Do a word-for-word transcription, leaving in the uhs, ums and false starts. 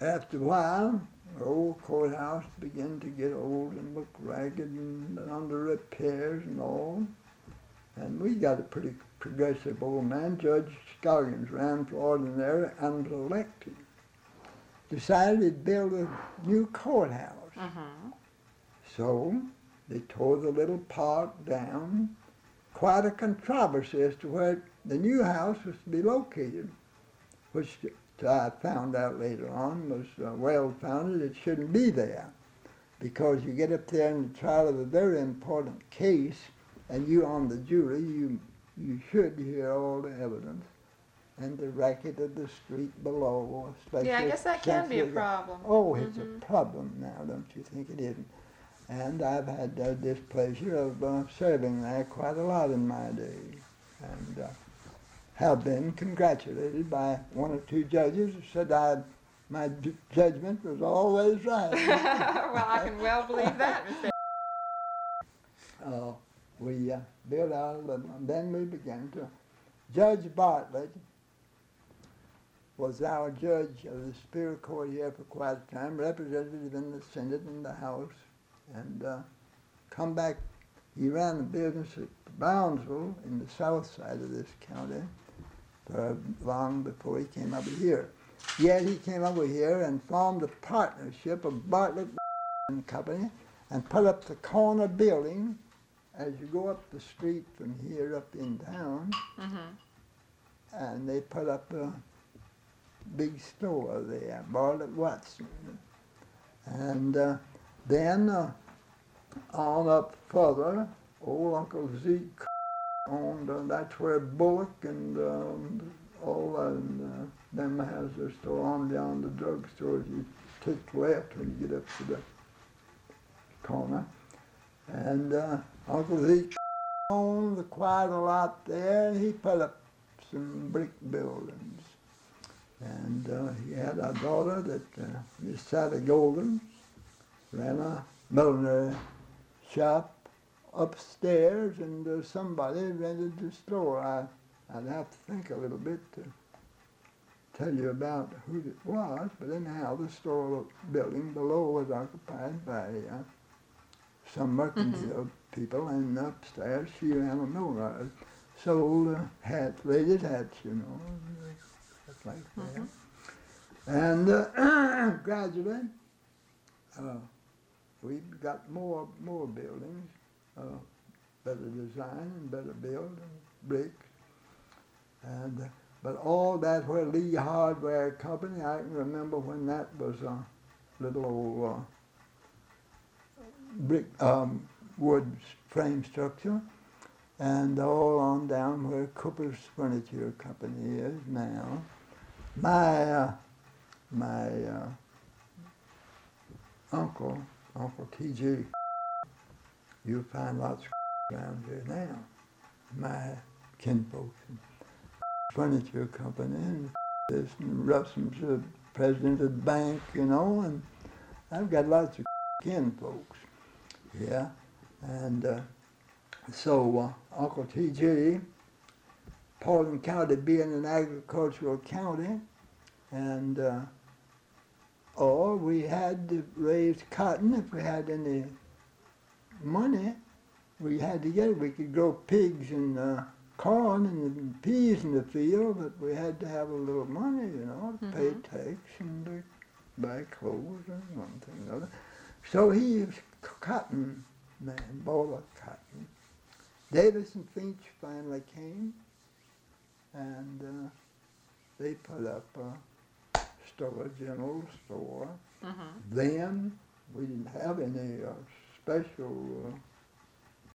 after a while, the old courthouse began to get old and look ragged and under repairs and all. And we got a pretty progressive old man. Judge Scoggins ran for ordinary and was elected. Decided to build a new courthouse. Mm-hmm. So they tore the little park down. Quite a controversy as to where the new house was to be located, which I found out later on was uh, well-founded. It shouldn't be there, because you get up there in the trial of a very important case, and you on the jury, you you should hear all the evidence and the racket of the street below. Especially Yeah, I guess that can be a since- problem. Oh, it's Mhm. a problem now, don't you think it isn't? And I've had uh, this pleasure of uh, serving there quite a lot in my day, and uh, have been congratulated by one or two judges who said I, my ju- judgment was always right. Well, I can well believe that, Mister uh, we uh, built our little, and then we began to. Judge Bartlett was our judge of the Superior Court here for quite a time, representative in the Senate and the House, and uh, come back. He ran a business at Brownsville in the south side of this county for long before he came over here. Yet he came over here and formed a partnership of Bartlett and Company and put up the corner building as you go up the street from here up in town, Mm-hmm. and they put up a big store there, Bartlett Watson. And uh, then uh, on up further, old Uncle Zeke owned, uh, that's where Bullock and um, all and, uh, them has their store on down the drugstore. You take left when you get up to the corner. And uh, Uncle Zeke owned quite a lot there, and he put up some brick buildings. And uh, he had a daughter that, uh, Miss Sally Golden, ran a millinery shop upstairs, and uh, somebody rented the store. I, I'd have to think a little bit to tell you about who it was, but anyhow, the store building below was occupied by uh, some mercantile mm-hmm. people, and upstairs she ran a millinery, sold uh, hats, ladies' hats, you know, stuff like that. Mm-hmm. And uh, gradually, uh, we got more more buildings, uh, better design and better build, and bricks, and uh, but all that where Lee Hardware Company, I can remember when that was a little old uh, brick um, wood frame structure, and all on down where Cooper's Furniture Company is now. My uh, my uh, uncle, Uncle T J, you'll find lots of around here now. My kinfolks, Furniture Company, and this, and Russell's the president of the bank, you know, and I've got lots of kinfolks, yeah, and uh, so uh, Uncle T J, Paulding County being an agricultural county, and uh, or we had to raise cotton if we had any money. We had to get it. We could grow pigs and uh, corn and peas in the field, but we had to have a little money, you know, to mm-hmm. pay tax and to buy clothes and one thing and another. So he was a cotton man, bought a cotton. Davis and Finch finally came, and uh, they put up a store, a general store. Mm-hmm. Then we didn't have any uh, special uh,